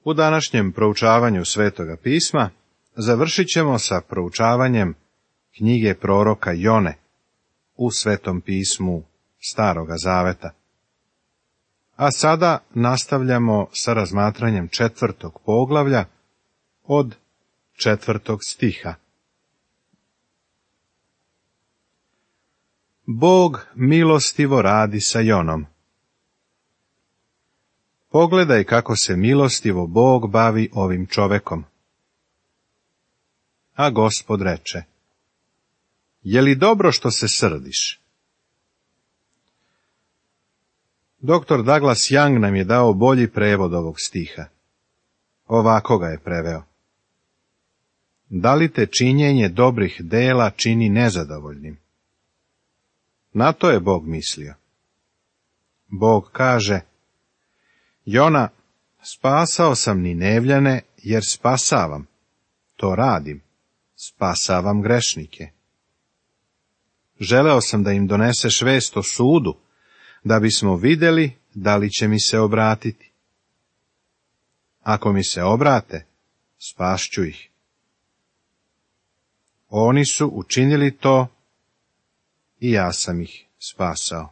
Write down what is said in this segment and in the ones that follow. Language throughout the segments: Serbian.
U današnjem proučavanju Svetoga pisma završit ćemo sa proučavanjem knjige proroka Jone u Svetom pismu Staroga Zaveta. A sada nastavljamo sa razmatranjem 4. poglavlja od 4. stiha. Bog milostivo radi sa Jonom. Pogledaj kako se milostivo Bog bavi ovim čovekom. A Gospod reče: je li dobro što se srdiš? Dr. Douglas Young nam je dao bolji prevod ovog stiha. Ovako ga je preveo: da li te činjenje dobrih dela čini nezadovoljnim? Na to je Bog mislio. Bog kaže: Jona, spasao sam Ninevljane jer spasavam, to radim, spasavam grešnike. Želeo sam da im doneseš vest o sudu, da bismo vidjeli da li će mi se obratiti. Ako mi se obrate, spašću ih. Oni su učinili to i ja sam ih spasao.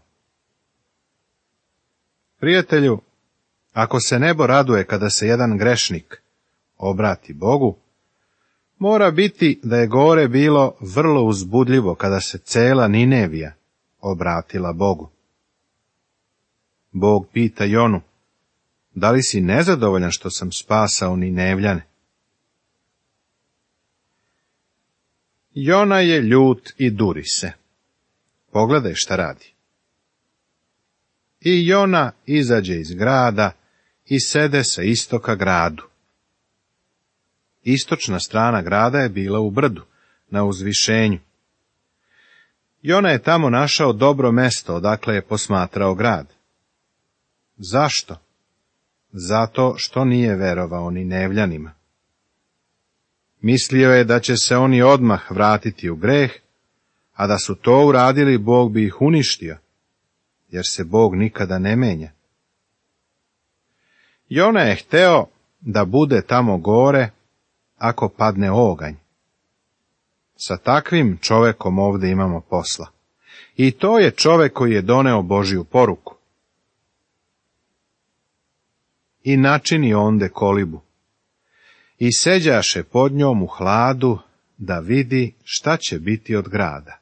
Prijatelju, ako se nebo raduje kada se jedan grešnik obrati Bogu, mora biti da je gore bilo vrlo uzbudljivo kada se cela Ninevija obratila Bogu. Bog pita Jonu: da li si nezadovoljan što sam spasao Ninevljane? Jona je ljut i duri se. Pogledaj šta radi. I Jona izađe iz grada i sede sa istoka gradu. Istočna strana grada je bila u brdu, na uzvišenju. Jona je tamo našao dobro mesto odakle je posmatrao grad. Zašto? Zato što nije verovao Ninevljanima. Mislio je da će se oni odmah vratiti u greh, a da su to uradili, Bog bi ih uništio, jer se Bog nikada ne menja. Jona je hteo da bude tamo gore ako padne oganj. Sa takvim čovekom ovdje imamo posla. I to je čovek koji je doneo Božju poruku. I načini onde kolibu. I seđaše pod njom u hladu da vidi šta će biti od grada.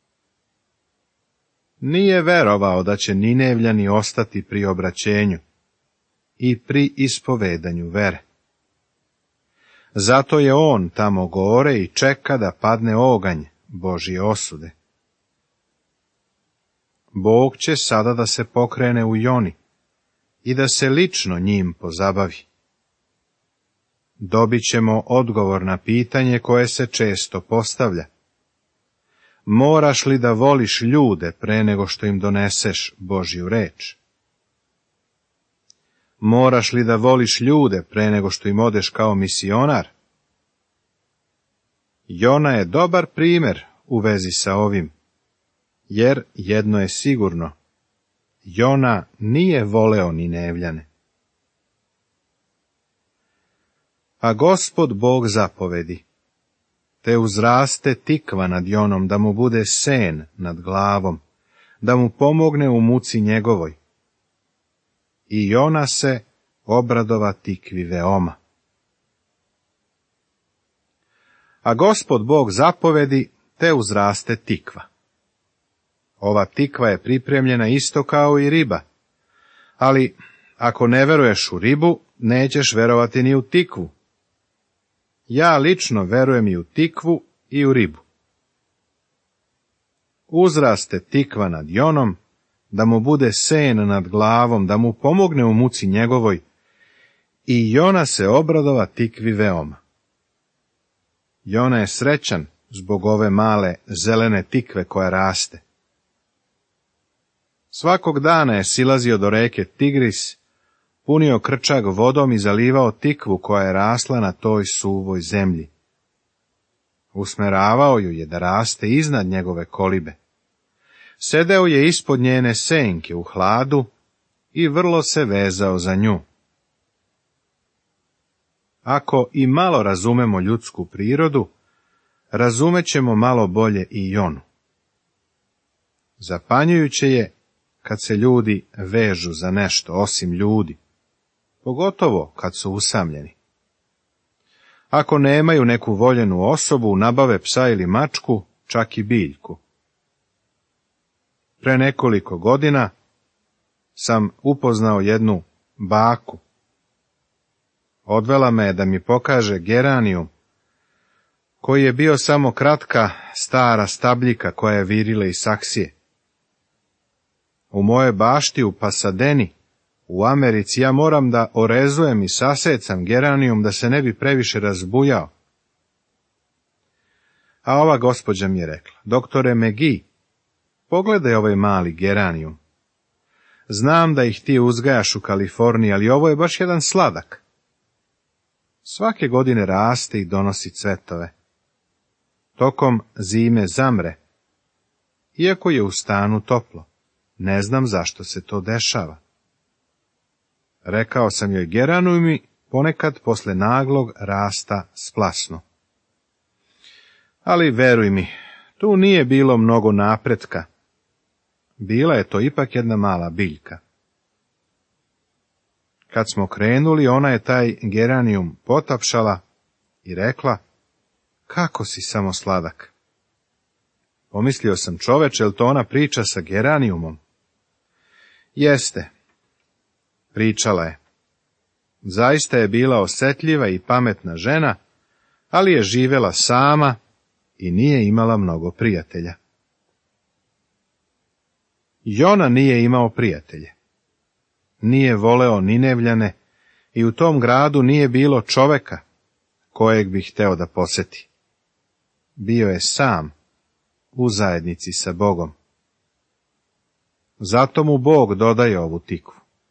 Nije verovao da će Ninevljani ostati pri obraćenju i pri ispovedanju vere. Zato je on tamo gore i čeka da padne oganj Božje osude. Bog će sada da se pokrene u Joni i da se lično njim pozabavi. Dobit ćemo odgovor na pitanje koje se često postavlja. Moraš li da voliš ljude pre nego što im doneseš Božju reč? Moraš li da voliš ljude pre nego što im odeš kao misionar? Jona je dobar primer u vezi sa ovim, jer jedno je sigurno: Jona nije voleo Ninevljane. A Gospod Bog zapovedi: te uzraste tikva nad Jonom, da mu bude sen nad glavom, da mu pomogne u muci njegovoj. I Jona se obradova tikvi veoma. A Gospod Bog zapovedi, te uzraste tikva. Ova tikva je pripremljena isto kao i riba, ali ako ne veruješ u ribu, nećeš verovati ni u tikvu. Ja lično verujem i u tikvu i u ribu. Uzraste tikva nad Jonom, da mu bude sen nad glavom, da mu pomogne u muci njegovoj, i Jona se obradova tikvi veoma. Jona je srećan zbog ove male zelene tikve koja raste. Svakog dana je silazio do reke Tigris, punio krčag vodom i zalivao tikvu koja je rasla na toj suvoj zemlji. Usmeravao ju je da raste iznad njegove kolibe. Sedeo je ispod njene senke u hladu i vrlo se vezao za nju. ako i malo razumemo ljudsku prirodu, razumećemo malo bolje i Jonu. Zapanjujuće je kad se ljudi vežu za nešto osim ljudi, pogotovo kad su usamljeni. Ako nemaju neku voljenu osobu, nabave psa ili mačku, čak i biljku. Pre nekoliko godina sam upoznao jednu baku. Odvela me da mi pokaže geranijum, koji je bio samo kratka, stara stabljika koja je virila iz saksije. U mojoj bašti u Pasadeni, u Americi, ja moram da orezujem i sasecam geranijum da se ne bi previše razbujao. A ova gospođa mi je rekla: doktore McGee, pogledaj ovaj mali geranijum. Znam da ih ti uzgajaš u Kaliforniji, ali ovo je baš jedan sladak. Svake godine raste i donosi cvetove. Tokom zime zamre, iako je u stanu toplo. Ne znam zašto se to dešava. Rekao sam joj: geranijumi ponekad posle naglog rasta splasnu. Ali veruj mi, tu nije bilo mnogo napretka. Bila je to ipak jedna mala biljka. Kad smo krenuli, ona je taj geranijum potapšala i rekla: kako si samo sladak. Pomislio sam: čoveče, jel to ona priča sa geranijumom? Jeste, pričala je. Zaista je bila osetljiva i pametna žena, ali je živela sama i nije imala mnogo prijatelja. Jona nije imao prijatelje. Nije voleo Ninevljane i u tom gradu nije bilo čoveka kojeg bi hteo da poseti. Bio je sam, u zajednici sa Bogom. Zato mu Bog dodaje ovu tikvu.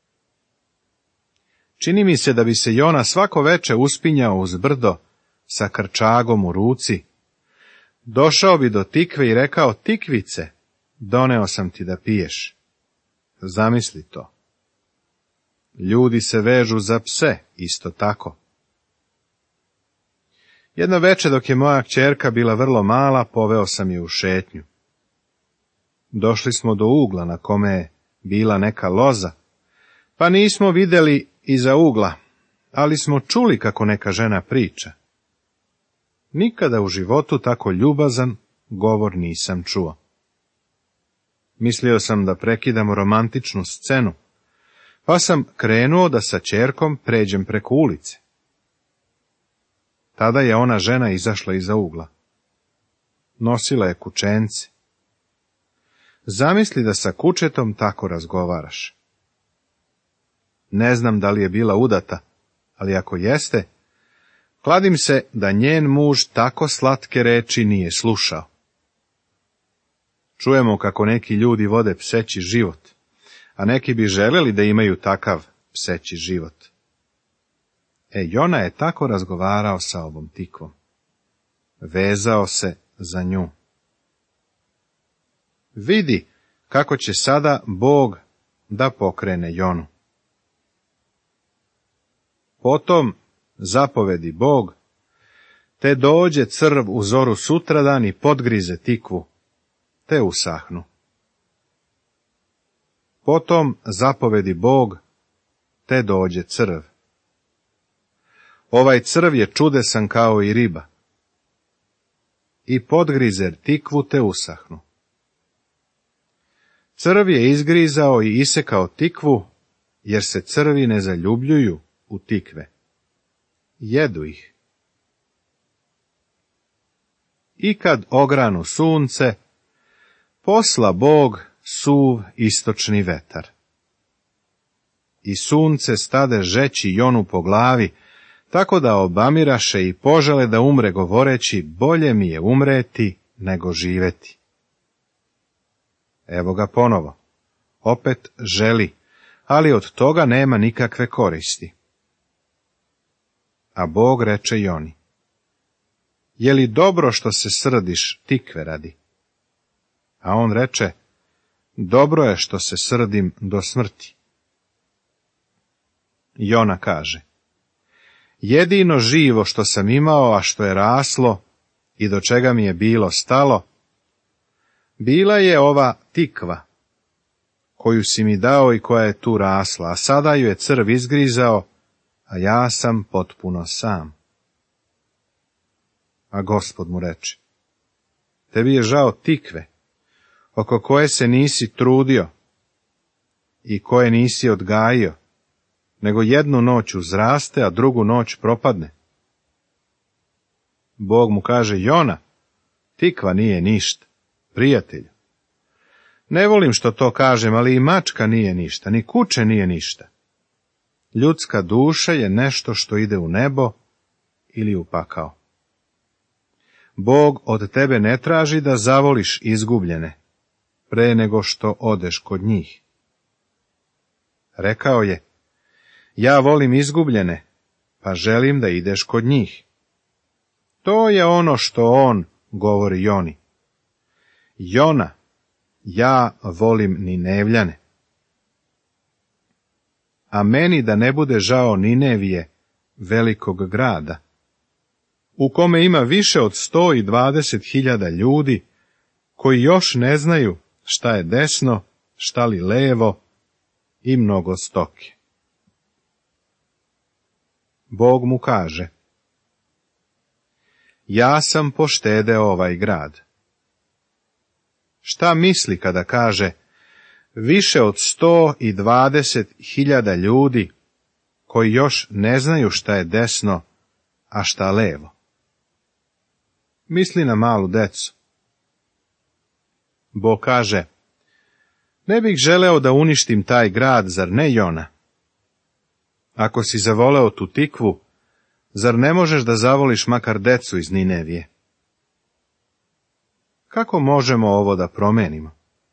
Čini mi se da bi se Jona svako veče uspinjao uz brdo sa krčagom u ruci, došao bi do tikve i rekao: tikvice, doneo sam ti da piješ. Zamisli to. Ljudi se vežu za pse, isto tako. Jedno veče, dok je moja kćerka bila vrlo mala, poveo sam je u šetnju. Došli smo do ugla na kome je bila neka loza, pa nismo vidjeli iza ugla, ali smo čuli kako neka žena priča. Nikada u životu tako ljubazan govor nisam čuo. Mislio sam da prekidam romantičnu scenu, pa sam krenuo da sa ćerkom pređem preko ulice. Tada je ona žena izašla iza ugla. Nosila je kučence. Zamisli da sa kučetom tako razgovaraš. Ne znam da li je bila udata, ali ako jeste, kladim se da njen muž tako slatke reči nije slušao. Čujemo kako neki ljudi vode pseći život, a neki bi želeli da imaju takav pseći život. Jona je tako razgovarao sa ovom tikvom. Vezao se za nju. Vidi kako će sada Bog da pokrene Jonu. Potom zapovedi Bog, te dođe crv u zoru sutradan i podgrize tikvu, te usahnu. Potom zapovedi Bog, te dođe crv. Ovaj crv je čudesan kao i riba. I podgrize tikvu, te usahnu. Crv je izgrizao i isekao tikvu, jer se crvi ne zaljubljuju u tikve. Jedu ih. I kad ogranu sunce, posla Bog suv istočni vetar. I sunce stade žeći Jonu po glavi, tako da obamiraše i požele da umre, govoreći: bolje mi je umreti nego živeti. Evo ga ponovo. Opet želi, ali od toga nema nikakve koristi. A Bog reče Joni: je li dobro što se srdiš tikve radi? A on reče: dobro je što se srdim do smrti. Jona kaže: Jedino živo što sam imao, a što je raslo i do čega mi je bilo stalo, bila je ova tikva, koju si mi dao i koja je tu rasla, a sada ju je crv izgrizao, a ja sam potpuno sam. A Gospod mu reče, tebi je žao tikve, oko koje se nisi trudio i koje nisi odgajio, nego jednu noć uzraste, a drugu noć propadne. Bog mu kaže, Jona, tikva nije ništa, prijatelju. Ne volim što to kažem, ali i mačka nije ništa, ni kuće nije ništa. Ljudska duša je nešto što ide u nebo ili u pakao. Bog od tebe ne traži da zavoliš izgubljene, pre nego što odeš kod njih. Rekao je, ja volim izgubljene, pa želim da ideš kod njih. To je ono što on govori Joni. Jona, ja volim Ninevljane. A meni da ne bude žao Ninevije, velikog grada, u kome ima više od 120.000 ljudi, koji još ne znaju šta je desno, šta li levo i mnogo stoke. Bog mu kaže, ja sam poštedeo ovaj grad. Šta misli kada kaže, više od 120.000 ljudi, koji još ne znaju šta je desno, a šta levo? Misli na malu decu. Bog kaže, ne bih želeo da uništim taj grad, zar ne, Jona? Ako si zavoleo tu tikvu, zar ne možeš da zavoliš makar decu iz Ninevije? Kako možemo ovo da promenimo?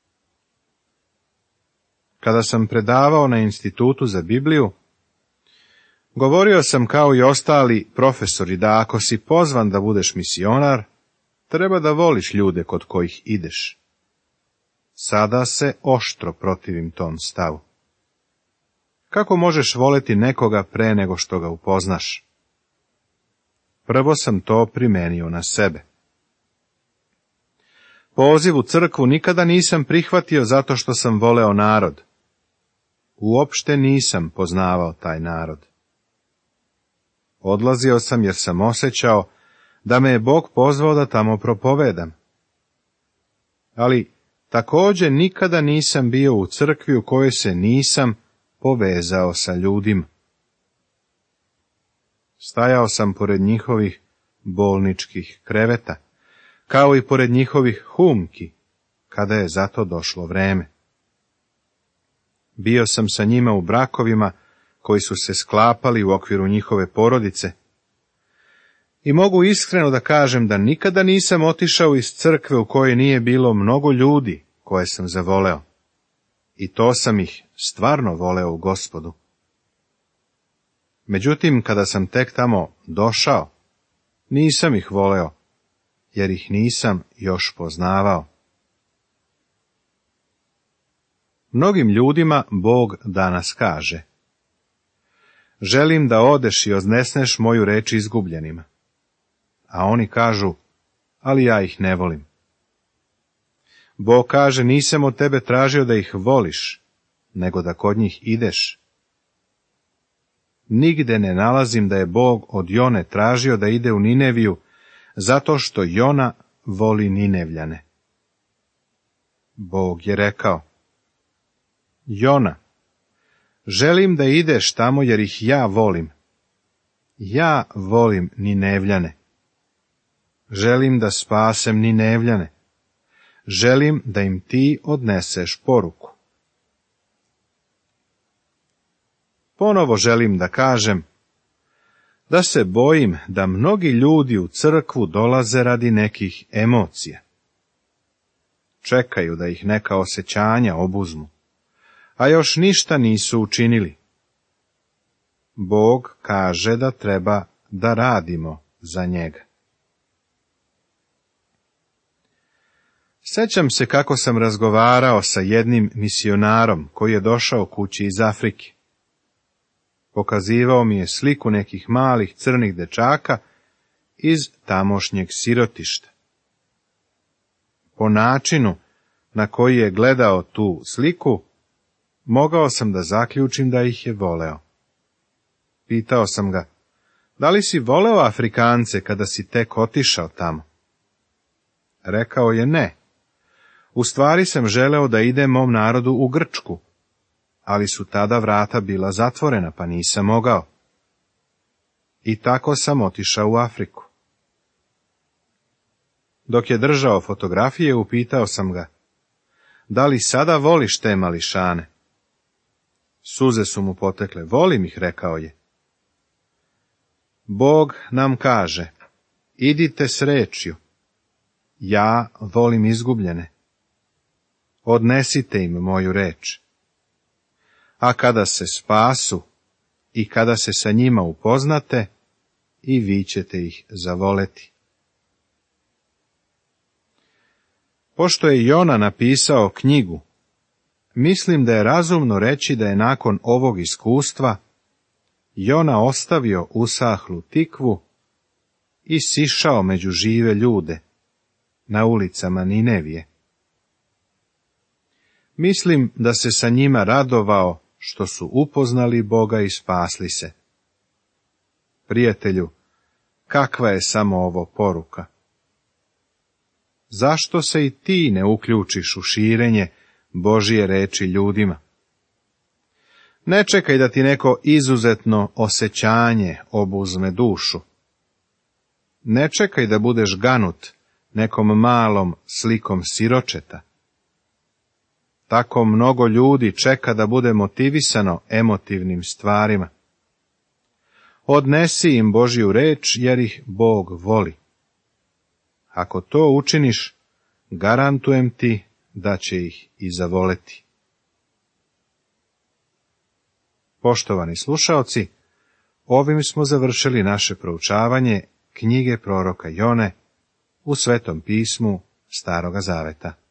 Kada sam predavao na Institutu za Bibliju, govorio sam kao i ostali profesori da ako si pozvan da budeš misionar, treba da voliš ljude kod kojih ideš. Sada se oštro protivim tom stavu. Kako možeš voleti nekoga pre nego što ga upoznaš? Prvo sam to primenio na sebe. Poziv u crkvu nikada nisam prihvatio zato što sam voleo narod. Uopšte nisam poznavao taj narod. Odlazio sam jer sam osjećao da me je Bog pozvao da tamo propovedam. Ali također nikada nisam bio u crkvi u kojoj se nisam povezao sa ljudima. Stajao sam pored njihovih bolničkih kreveta, kao i pored njihovih humki, kada je za to došlo vreme. Bio sam sa njima u brakovima koji su se sklapali u okviru njihove porodice. I mogu iskreno da kažem da nikada nisam otišao iz crkve u kojoj nije bilo mnogo ljudi koje sam zavoleo. I to sam ih stvarno voleo u Gospodu. Međutim, kada sam tek tamo došao, nisam ih voleo, jer ih nisam još poznavao. Mnogim ljudima Bog danas kaže, želim da odeš i odnesneš moju reč izgubljenima. A oni kažu, ali ja ih ne volim. Bog kaže, nisam od tebe tražio da ih voliš, nego da kod njih ideš. Nigde ne nalazim da je Bog od Jone tražio da ide u Nineviju, zato što Jona voli Ninevljane. Bog je rekao, Jona, želim da ideš tamo jer ih ja volim. Ja volim Ninevljane. Želim da spasem Ninevljane. Želim da im ti odneseš poruku. Ponovo želim da kažem da se bojim da mnogi ljudi u crkvu dolaze radi nekih emocija. Čekaju da ih neka osjećanja obuzmu, a još ništa nisu učinili. Bog kaže da treba da radimo za njega. Sjećam se kako sam razgovarao sa jednim misionarom koji je došao kući iz Afrike. Pokazivao mi je sliku nekih malih crnih dečaka iz tamošnjeg sirotišta. Po načinu na koji je gledao tu sliku, mogao sam da zaključim da ih je voleo. Pitao sam ga, da li si voleo Afrikance kada si tek otišao tamo? Rekao je ne. U stvari sam želeo da idem mom narodu u Grčku, ali su tada vrata bila zatvorena, pa nisam mogao. I tako sam otišao u Afriku. Dok je držao fotografije, upitao sam ga, da li sada voliš te mališane? Suze su mu potekle. Volim ih, rekao je. Bog nam kaže, idite s rečju, ja volim izgubljene. Odnesite im moju reč. A kada se spasu i kada se sa njima upoznate, i vi ćete ih zavoleti. Pošto je Jona napisao knjigu, mislim da je razumno reći da je nakon ovog iskustva Jona ostavio usahlu Tikvu i sišao među žive ljude na ulicama Ninevije. Mislim da se sa njima radovao što su upoznali Boga i spasli se. Prijatelju, kakva je samo ovo poruka? Zašto se i ti ne uključiš u širenje Božije reči ljudima? Ne čekaj da ti neko izuzetno osjećanje obuzme dušu. Ne čekaj da budeš ganut nekom malom slikom siročeta. Tako mnogo ljudi čeka da bude motivisano emotivnim stvarima. Odnesi im Božju reč, jer ih Bog voli. Ako to učiniš, garantujem ti da će ih i zavoleti. Poštovani slušaoci, ovim smo završili naše proučavanje knjige proroka Jone u Svetom pismu Staroga Zaveta.